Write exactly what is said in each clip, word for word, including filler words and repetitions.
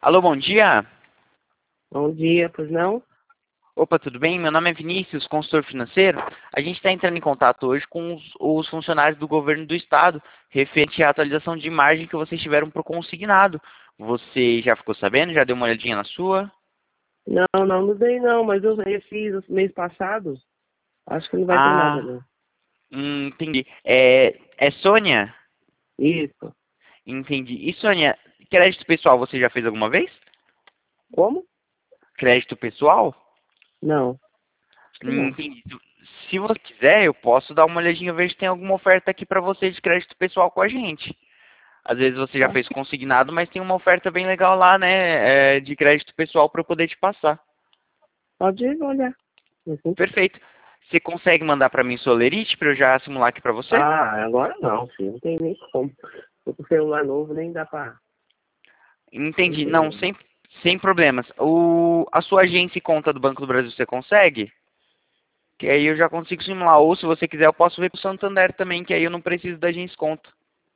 Alô, bom dia. Bom dia, pois não? Opa, tudo bem? Meu nome é Vinícius, consultor financeiro. A gente está entrando em contato hoje com os, os funcionários do governo do estado, referente à atualização de margem que vocês tiveram para o consignado. Você já ficou sabendo? Já deu uma olhadinha na sua? Não, não, não dei não, mas eu refiz o mês passado. Acho que não vai ter nada Ah, não. hum, entendi. É, é Sônia? Isso. Entendi. E Sônia, crédito pessoal você já fez alguma vez? Como? Crédito pessoal? Não, acho que Hum, não. Entendi. Se você quiser, eu posso dar uma olhadinha, ver se tem alguma oferta aqui para você de crédito pessoal com a gente. Às vezes você já Tá. fez consignado, mas tem uma oferta bem legal lá, né, é, de crédito pessoal para eu poder te passar. Pode ir olhar. Uhum. Perfeito. Você consegue mandar para mim sua lerite para eu já simular aqui para você? Ah, agora não, filho. Não tem nem como. Tô com celular novo, nem dá pra... Não Entendi. tem Não, não. sem, sem problemas. O, a sua agência e conta do Banco do Brasil você consegue? Que aí eu já consigo simular. Ou se você quiser, eu posso ver pro Santander também, que aí eu não preciso da agência e conta.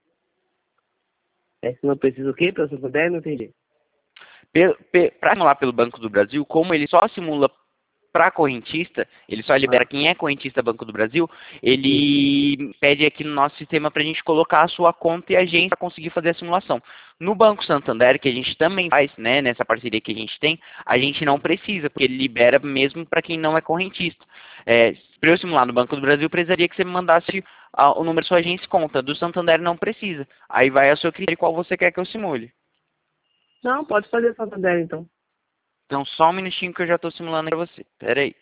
É se não precisa o quê? Pra você puder, não entendi. Para simular pelo Banco do Brasil, como ele só simula para correntista, ele só libera Ah, quem é correntista Banco do Brasil, isso. ele pede aqui no nosso sistema para a gente colocar a sua conta e a agência para conseguir fazer a simulação. No Banco Santander, que a gente também faz, né, nessa parceria que a gente tem, a gente não precisa, porque ele libera mesmo para quem não é correntista. É, para eu simular no Banco do Brasil, precisaria que você me mandasse ah, o número da sua agência e conta. Do Santander não precisa. Aí vai a seu critério qual você quer que eu simule. Não, pode fazer Santander então. Então, só um minutinho que eu já estou simulando para você. Pera aí.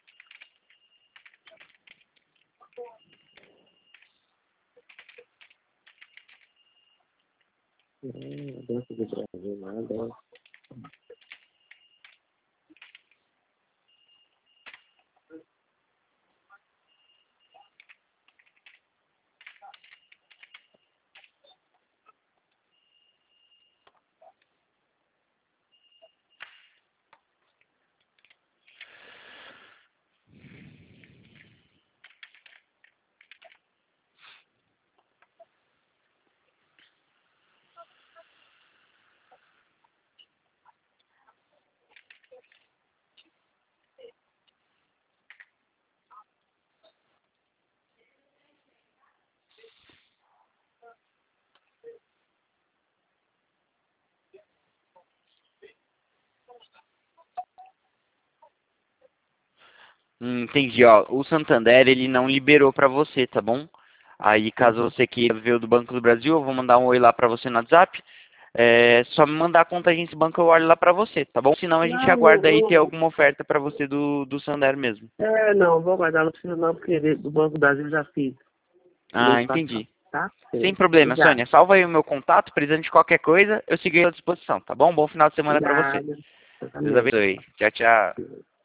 Hum, Banco do Brasil, nada. Hum, Entendi, ó. O Santander, ele não liberou pra você, tá bom? Aí, caso Uhum. você queira ver o do Banco do Brasil, eu vou mandar um oi lá pra você no WhatsApp. É só me mandar a conta agência banco, eu olho lá pra você, tá bom? Senão a gente Não, não, aguarda aí ter não. alguma oferta pra você do, do Santander mesmo. É, não, vou guardar, não precisa não, porque do Banco do Brasil eu já fiz Ah, mês passado, entendi. tá? Sem Beleza. problema, Obrigado. Sônia. Salva aí o meu contato, precisando de qualquer coisa, eu sigo à disposição, tá bom? Bom final de semana pra você. Nada. Eu Deus também. abençoe. Tchau, tchau.